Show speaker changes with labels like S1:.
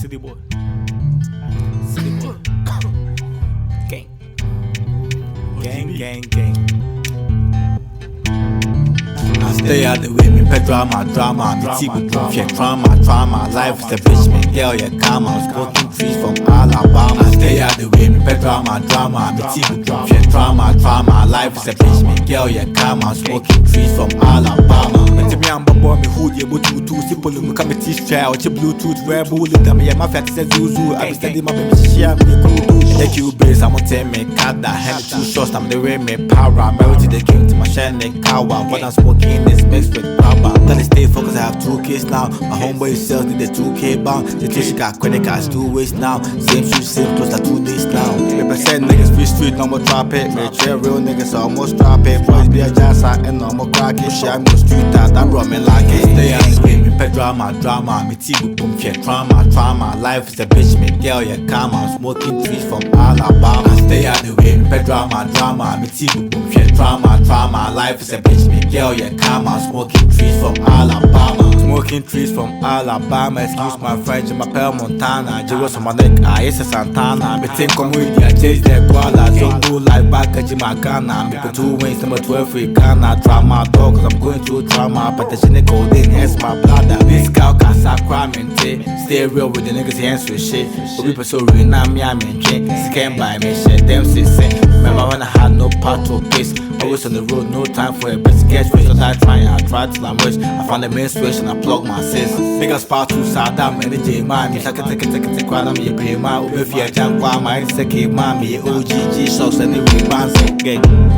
S1: City boy. City boy. Gang. Gang. I stay out the way, me pet drama. Me tea with bullshit, trauma. Life is a bitch, man, girl, yeah, calm. I'm smoking trees from Alabama. I stay out the way, me pet drama. Me tea with bullshit, trauma. Life is a bitch, man, girl, yeah, calm. I'm smoking trees from Alabama. Me and Bobo, me hood, yeah, but you simple, me come with teeth try, watch your Bluetooth, rebel, them, yeah, my fat says Zuzu. I be steady, my baby, share me, cool. Take you brace, I'm gonna tell me, cut that hand, 2 shots, I'm the way, me power. Married to the king, to my shiny cow. What I'm smoking is mixed with rubber. Gotta stay focused, I have 2 kids now. My homeboy sales need the 2K bound. The she got credit cards 2 ways now. Same shoes, same clothes, like 2 days now. Represent niggas, free street, no more drop it. Rich, real niggas, almost drop it. Boys be a jazz, and no more crack it. Share me street, that bro, me like it. Stay out the way, me pet drama. Me tea with boom, shit, trauma. Life is a bitch, me girl, yeah, calm. I'm smoking trees from Alabama. Stay out the way, me pet drama. Me tea with boom, shit, trauma. Life is a bitch, me girl, yeah, calm. I'm smoking trees from Alabama. Smoking trees from Alabama. Excuse my French, my pale Montana. Jiros on my neck, it's a Santana. Me think community, I chase their koala. So do like back at Jimacana. Me put 2 wings, number 12 free Ghana. Drama dog, cause I'm going through trauma. But the shit cold in, it's my bladder. This cow can't stop crying, stay real with the niggas, hands with shit. But people so real, now me, I'm in drink. Scam by me, shit, them say. Remember when I had no patrol case. Always on the road, no time for a best sketch. So I tried till I'm rich. I found the main switch and I plugged my sis. Bigger spot to Saddam and the J man. Me take it, quite I'm your pay my. If you're jam, why my second mommy, OGG, shocks and the rebands.